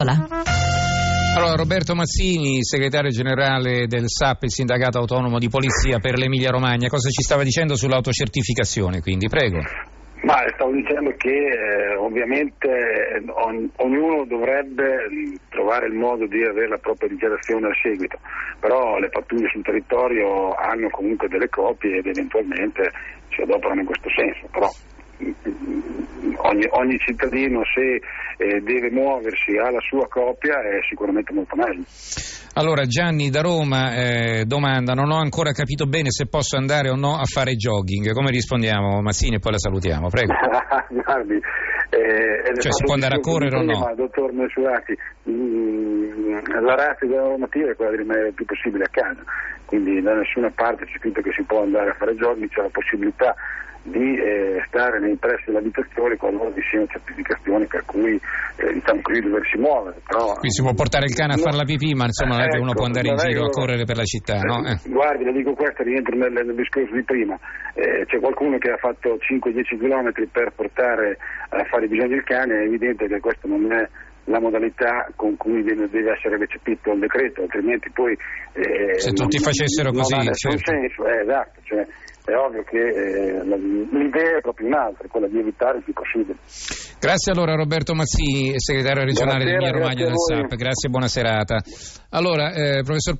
Allora, Roberto Mazzini, segretario generale del SAP, il sindacato autonomo di polizia per l'Emilia Romagna, cosa ci stava dicendo sull'autocertificazione, quindi prego. Ma stavo dicendo che ovviamente ognuno dovrebbe trovare il modo di avere la propria dichiarazione al seguito, però le pattuglie sul territorio hanno comunque delle copie ed eventualmente si adoperano in questo senso, però ogni cittadino, se deve muoversi, ha la sua copia, è sicuramente molto meglio. Allora, Gianni da Roma domanda: non ho ancora capito bene se posso andare o no a fare jogging. Come rispondiamo, Mazzini, e poi la salutiamo, prego. Guardi, cioè, si può andare a correre o no? Dottor Mesurati, la razza della normativa è quella di rimanere il più possibile a casa, quindi da nessuna parte c'è scritto che si può andare a fare jogging, c'è la possibilità di stare nei pressi dell'abitazione qualora vi siano certificazioni per cui diciamo così doversi muovere. Però, quindi si può portare il cane a fare la pipì, ma insomma non è che uno può andare in giro a correre per la città, no? Guardi, le dico questo, rientro nel discorso di prima, c'è qualcuno che ha fatto 5-10 km per portare a fare i bisogni del cane, è evidente che questo non è la modalità con cui deve essere recepito il decreto, altrimenti poi se tutti facessero così, non ha nessun senso, esatto, cioè è ovvio che l'idea è proprio un'altra, quella di evitare il più possibile. Grazie allora Roberto Mazzini, segretario regionale dell'Emilia Romagna del SAP, grazie e buona serata. Allora, professor